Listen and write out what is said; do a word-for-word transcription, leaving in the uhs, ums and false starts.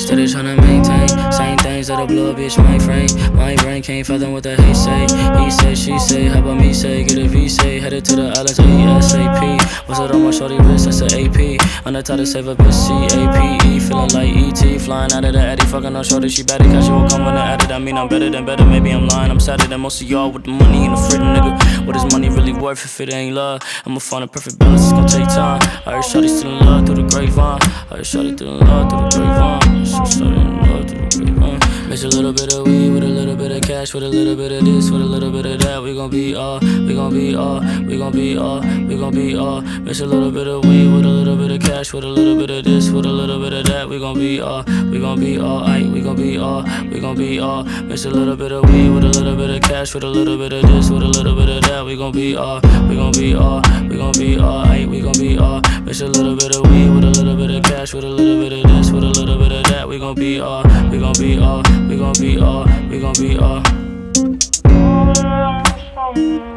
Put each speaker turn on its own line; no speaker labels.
Steady tryna maintain same things that'll blow a bitch my frame. My brain can't fathom what the hate say. He say, she say, how about me say? Get a V say, headed to the islands ASAP. What's it on my shorty wrist? That's an A P. On the top to save a bitch, C A P E. Feeling like E T, flying out of the Addy. Fucking on shorty, she better catch you will come when I add it. I mean I'm better than better, maybe I'm lying. I'm sadder than most of y'all with the money and the freedom, nigga. What is money really worth if it ain't love? I'ma find a perfect balance, it's gon' take time. I heard shorty still in love through the grapevine. I heard shorty still in love through the grapevine. Shorty in love through the grapevine. Mix a little bit of weed with a little bit of cash, with a little bit of this, with a little bit of that. We gon' be all, we gon' be all, we gon' be all, we gon' be all. Mix a little bit of weed with a little bit of cash, with a little bit of this, with a little bit of that. We gon' be all, we gon' be all, aight, we gon' be all, we gon' be all. Mix a little bit of weed with a little bit of cash, with a little bit of this, with a little bit of that. We gon' be all, we gon' be all, we gon' be all, aight, we gon' be all. Mix a little bit of weed with a little bit of cash, with a little bit of this, with a little bit of that. We gon' be all, we gon' be all, we gon' be all, we gon' be all.